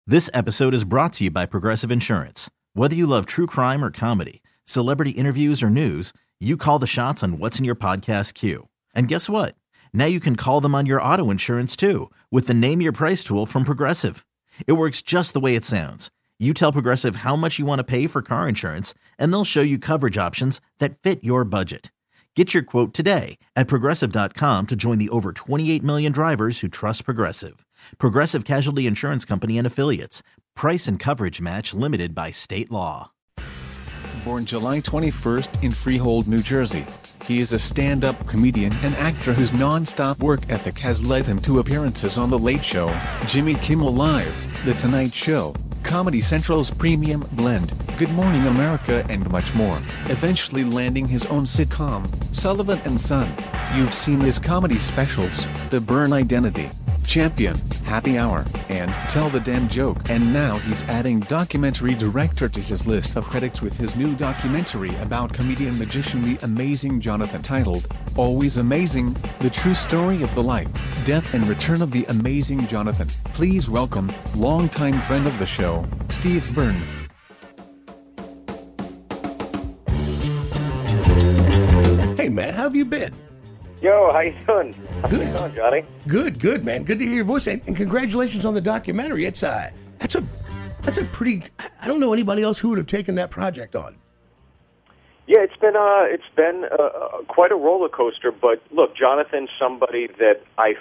This episode is brought to you by Progressive Insurance. Whether you love true crime or comedy, celebrity interviews or news, you call the shots on what's in your podcast queue. And guess what? Now you can call them on your auto insurance too with the Name Your Price tool from Progressive. It works just the way it sounds. You tell Progressive how much you want to pay for car insurance, and they'll show you coverage options that fit your budget. Get your quote today at Progressive.com to join the over 28 million drivers who trust Progressive. Progressive Casualty Insurance Company and Affiliates. Price and coverage match limited by state law. Born July 21st in Freehold, New Jersey, he is a stand-up comedian and actor whose non-stop work ethic has led him to appearances on The Late Show, Jimmy Kimmel Live, The Tonight Show, Comedy Central's Premium Blend, Good Morning America, and much more, eventually landing his own sitcom, Sullivan and Son. You've seen his comedy specials, The Burn Identity, Champion, Happy Hour, and Tell the Damn Joke. And now he's adding documentary director to his list of credits with his new documentary about comedian magician the amazing Jonathan, titled Always Amazing, The True Story of the Life, Death and Return of the Amazing Jonathan. Please welcome, longtime friend of the show, Steve Byrne. Hey man, how have you been? Yo, how you doing? How you Good. doing, Johnny? Good, man. Good to hear your voice, and congratulations on the documentary. It's that's a pretty. I don't know anybody else who would have taken that project on. Yeah, it's been quite a roller coaster. But look, Jonathan's somebody that when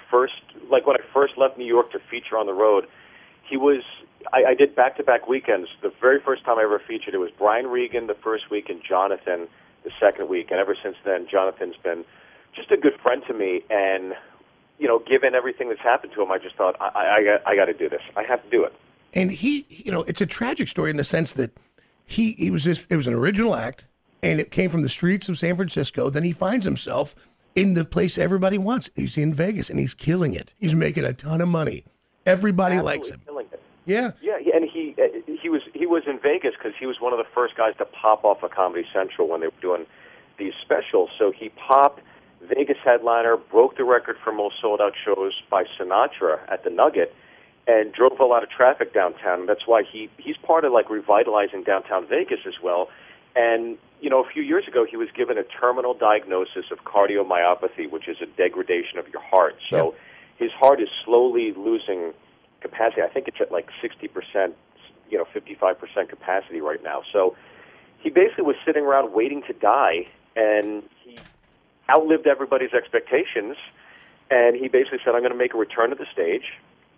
I first left New York to feature on the road, he was. I did back-to-back weekends. The very first time I ever featured, it was Brian Regan the first week and Jonathan the second week, and ever since then, Jonathan's been just a good friend to me, and given everything that's happened to him, I just thought I got to do this. I have to do it. And he, it's a tragic story in the sense that it was an original act, and it came from the streets of San Francisco. Then he finds himself in the place everybody wants. He's in Vegas, and he's killing it. He's making a ton of money. Everybody Absolutely likes him. killing it. Yeah, and he was in Vegas because he was one of the first guys to pop off of Comedy Central when they were doing these specials. So he popped. Vegas headliner, broke the record for most sold-out shows by Sinatra at the Nugget, and drove a lot of traffic downtown. That's why he's part of revitalizing downtown Vegas as well. And a few years ago, he was given a terminal diagnosis of cardiomyopathy, which is a degradation of your heart. So his heart is slowly losing capacity. I think it's at 60%, 55% capacity right now. So he basically was sitting around waiting to die, and he outlived everybody's expectations, and he basically said, I'm going to make a return to the stage,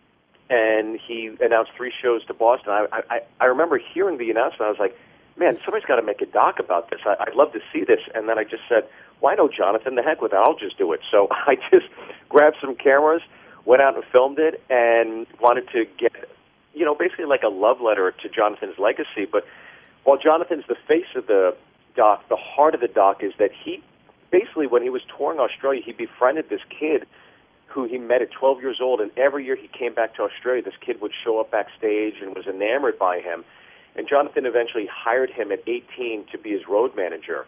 and he announced 3 shows to Boston. I remember hearing the announcement. I was like, man, somebody's got to make a doc about this. I'd love to see this. And then I just said, why no, Jonathan? The heck with it. I'll just do it. So I just grabbed some cameras, went out and filmed it, and wanted to get, basically like a love letter to Jonathan's legacy. But while Jonathan's the face of the doc, the heart of the doc is that he, basically, when he was touring Australia, he befriended this kid who he met at 12 years old, and every year he came back to Australia, this kid would show up backstage and was enamored by him. And Jonathan eventually hired him at 18 to be his road manager.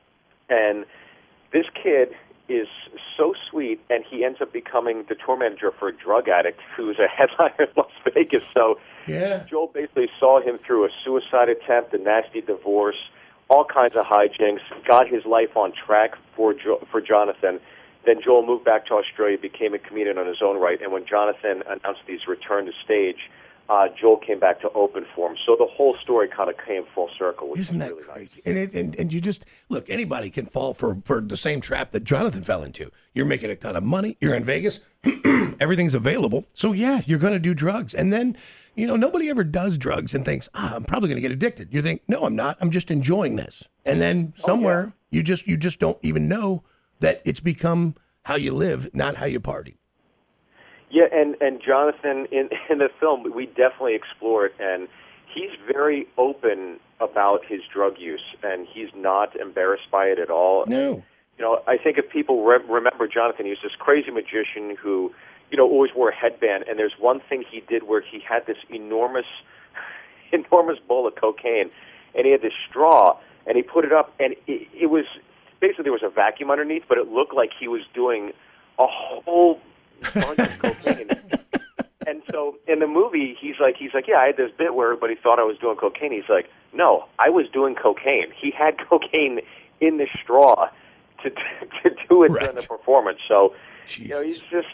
And this kid is so sweet, and he ends up becoming the tour manager for a drug addict who's a headliner in Las Vegas. So Joel basically saw him through a suicide attempt, a nasty divorce, all kinds of hijinks, got his life on track for Jonathan. Then Joel moved back to Australia, became a comedian on his own right, and when Jonathan announced his return to stage, Joel came back to open for him. So the whole story kind of came full circle, which isn't is that really crazy? Nice. And you just look. Anybody can fall for the same trap that Jonathan fell into. You're making a ton of money. You're in Vegas. Everything's available. So yeah, you're going to do drugs, and then. Nobody ever does drugs and thinks, I'm probably going to get addicted. You think, no, I'm not. I'm just enjoying this. And then somewhere you just don't even know that it's become how you live, not how you party. Yeah, and Jonathan, in the film, we definitely explore it, and he's very open about his drug use, and he's not embarrassed by it at all. No. I think if people remember Jonathan, he was this crazy magician who always wore a headband, and there's one thing he did where he had this enormous bowl of cocaine, and he had this straw, and he put it up, and it was, basically there was a vacuum underneath, but it looked like he was doing a whole bunch of cocaine. And so in the movie, he's like, yeah, I had this bit where everybody thought I was doing cocaine. He's like, no, I was doing cocaine. He had cocaine in the straw to do it during the performance. So, you know,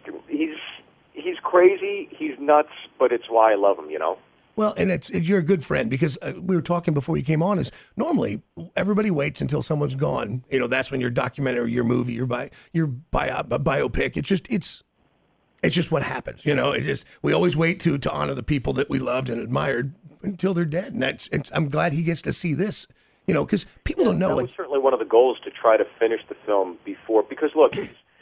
he's crazy, he's nuts, but it's why I love him, you know? Well, and you're a good friend because we were talking before you came on. Is normally everybody waits until someone's gone. You know, that's when your documentary, your movie, your biopic. It's just what happens. You know, we always wait to honor the people that we loved and admired until they're dead. And I'm glad he gets to see this. You know, because people don't know. That was certainly one of the goals, to try to finish the film before. Because look,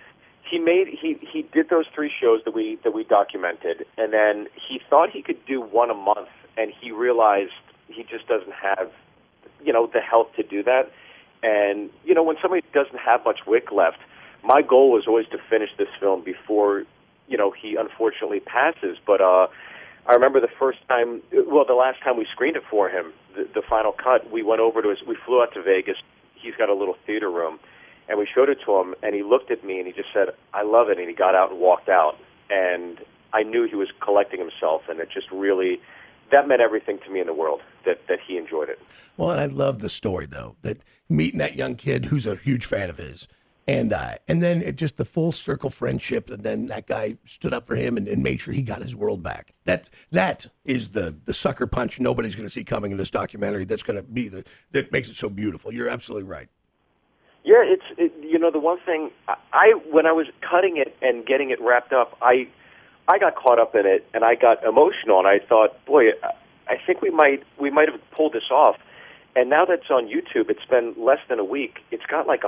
he did those 3 shows that we documented, and then he thought he could do one a month, and he realized he just doesn't have, you know, the health to do that. And you know, when somebody doesn't have much wick left, my goal was always to finish this film before, you know, he unfortunately passes. But I remember the last time we screened it for him, the final cut, we flew out to Vegas. He's got a little theater room. And we showed it to him, and he looked at me, and he just said, I love it, and he got out and walked out. And I knew he was collecting himself, and it just really, that meant everything to me in the world, that he enjoyed it. Well, and I love the story, though, that meeting that young kid who's a huge fan of his, and then it just the full circle friendship, and then that guy stood up for him and made sure he got his world back. That is the sucker punch nobody's going to see coming in this documentary. That's going to be that makes it so beautiful. You're absolutely right. Yeah, you know, the one thing, when I was cutting it and getting it wrapped up, I got caught up in it, and I got emotional, and I thought, boy, I think we might have pulled this off. And now that it's on YouTube, it's been less than a week. It's got like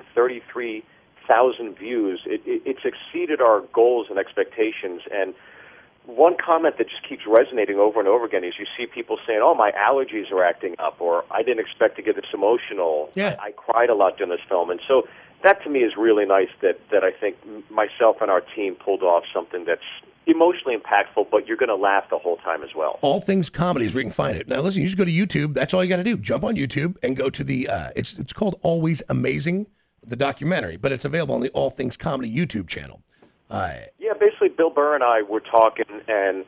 133,000 views. It's exceeded our goals and expectations, and one comment that just keeps resonating over and over again is you see people saying, oh, my allergies are acting up, or I didn't expect to get this emotional. Yeah. I cried a lot during this film. And so that to me is really nice that I think myself and our team pulled off something that's emotionally impactful, but you're going to laugh the whole time as well. All Things Comedy is where you can find it. Now, listen, you just go to YouTube. That's all you got to do. Jump on YouTube and go to the, it's called Always Amazing, the documentary, but it's available on the All Things Comedy YouTube channel. Yeah, basically, Bill Burr and I were talking, and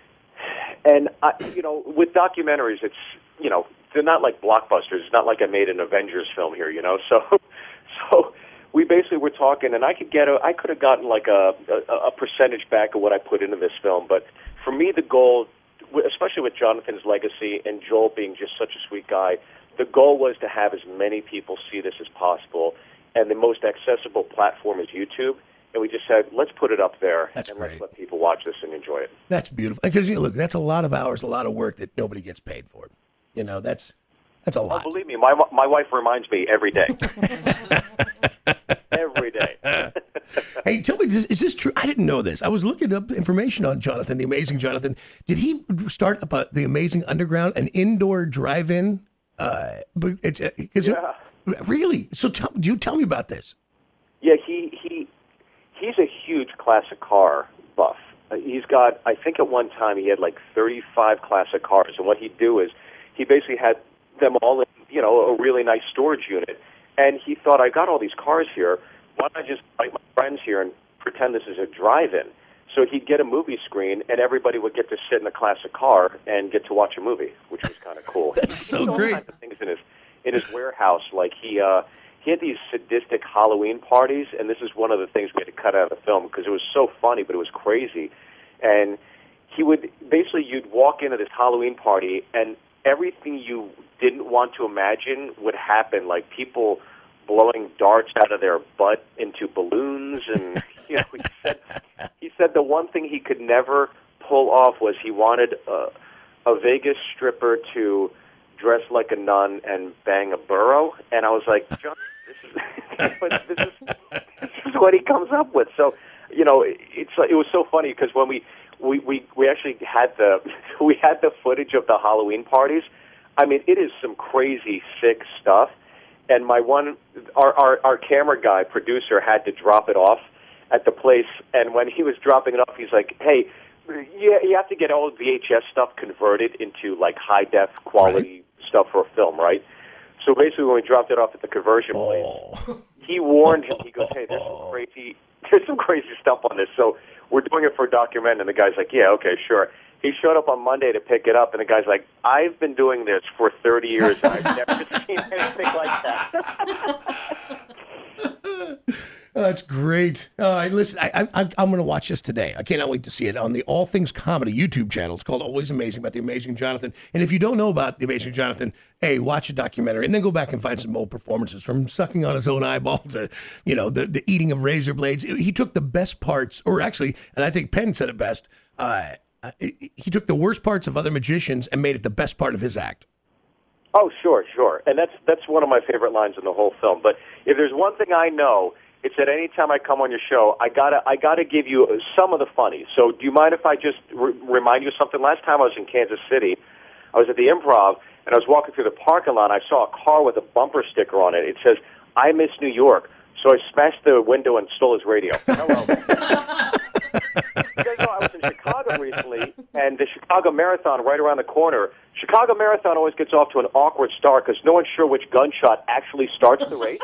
you know, with documentaries, it's, you know, they're not like blockbusters. It's not like I made an Avengers film here, you know. So we basically were talking, and I could have gotten like a percentage back of what I put into this film. But for me, the goal, especially with Jonathan's legacy and Joel being just such a sweet guy, the goal was to have as many people see this as possible, and the most accessible platform is YouTube. And we just said, let's put it up there, That's and great. Let's let people watch this and enjoy it. That's beautiful. Because, you know, look, that's a lot of hours, a lot of work that nobody gets paid for. You know, that's a lot. Oh, believe me, my wife reminds me every day. Every day. Hey, tell me, is this true? I didn't know this. I was looking up information on Jonathan, the Amazing Jonathan. Did he start about the Amazing Underground, an indoor drive-in? Really? So tell me about this. Yeah, he's a huge classic car buff. He's got, I think at one time he had like 35 classic cars, and what he'd do is he basically had them all in, you know, a really nice storage unit. And he thought, I got all these cars here, why don't I just invite my friends here and pretend this is a drive-in? So he'd get a movie screen, and everybody would get to sit in a classic car and get to watch a movie, which was kind of cool. That's so all great. Kinds of things in his warehouse, like he had these sadistic Halloween parties, and this is one of the things we had to cut out of the film because it was so funny, but it was crazy. And he would basically, you'd walk into this Halloween party, and everything you didn't want to imagine would happen, like people blowing darts out of their butt into balloons, and you know, he said the one thing he could never pull off was he wanted a Vegas stripper to dress like a nun and bang a burro, and I was like, John, this is what he comes up with. So, you know, it was so funny because when we actually had the footage of the Halloween parties. I mean, it is some crazy sick stuff. And our camera guy, producer, had to drop it off at the place. And when he was dropping it off, he's like, "Hey, you have to get all VHS stuff converted into like high def quality stuff for a film, right?" So basically, when we dropped it off at the conversion place, he warned him. He goes, "Hey, there's some crazy." there's some crazy stuff on this. So we're doing it for a documentary, and the guy's like, yeah, okay, sure. He showed up on Monday to pick it up, and the guy's like, I've been doing this for 30 years, and I've never seen anything like that. Oh, that's great. Listen, I'm going to watch this today. I cannot wait to see it on the All Things Comedy YouTube channel. It's called Always Amazing, about the Amazing Jonathan. And if you don't know about the Amazing Jonathan, hey, watch a documentary and then go back and find some old performances, from sucking on his own eyeball to, the eating of razor blades. He took the best parts, or actually, and I think Penn said it best, he took the worst parts of other magicians and made it the best part of his act. Oh, sure. And that's one of my favorite lines in the whole film. But if there's one thing I know, it's that any time I come on your show, I gotta give you some of the funny. So do you mind if I just remind you of something? Last time I was in Kansas City, I was at the Improv, and I was walking through the parking lot, and I saw a car with a bumper sticker on it. It says, "I miss New York." So I smashed the window and stole his radio. Hello. You guys know I was in Chicago recently, and the Chicago Marathon right around the corner. Chicago Marathon always gets off to an awkward start because no one's sure which gunshot actually starts the race.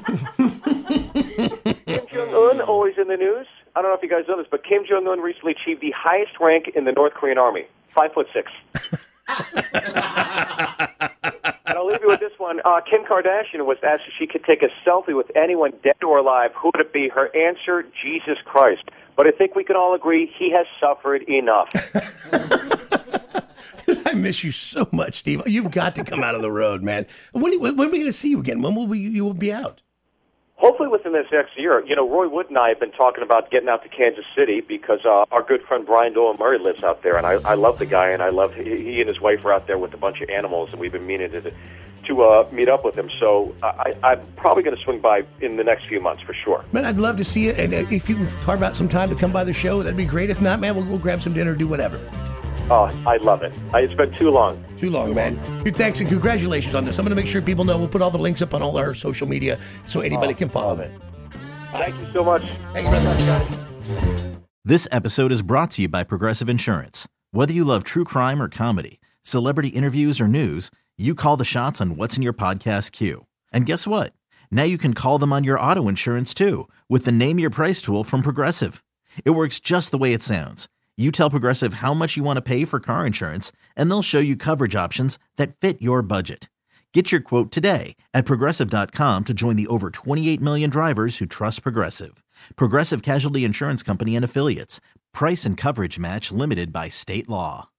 Kim Jong-un, always in the news. I don't know if you guys know this, but Kim Jong-un recently achieved the highest rank in the North Korean army, 5'6". And I'll leave you with this one. Kim Kardashian was asked if she could take a selfie with anyone dead or alive. Who would it be? Her answer, Jesus Christ. But I think we can all agree he has suffered enough. Dude, I miss you so much, Steve. You've got to come out on the road, man. When are we going to see you again? When will you will be out? Hopefully within this next year. Roy Wood and I have been talking about getting out to Kansas City because our good friend Brian Dolan Murray lives out there, and I love the guy, and I love he and his wife are out there with a bunch of animals, and we've been meaning to meet up with him. So I'm probably going to swing by in the next few months for sure. Man, I'd love to see it, and if you can carve out some time to come by the show, that'd be great. If not, man, we'll grab some dinner, do whatever. Oh, I love it. It's been too long. Too long, man. Dude, thanks and congratulations on this. I'm going to make sure people know. We'll put all the links up on all our social media so anybody can follow it. Thank you so much. Thank you, brother. This episode is brought to you by Progressive Insurance. Whether you love true crime or comedy, celebrity interviews or news, you call the shots on what's in your podcast queue. And guess what? Now you can call them on your auto insurance too with the Name Your Price tool from Progressive. It works just the way it sounds. You tell Progressive how much you want to pay for car insurance, and they'll show you coverage options that fit your budget. Get your quote today at Progressive.com to join the over 28 million drivers who trust Progressive. Progressive Casualty Insurance Company and Affiliates. Price and coverage match limited by state law.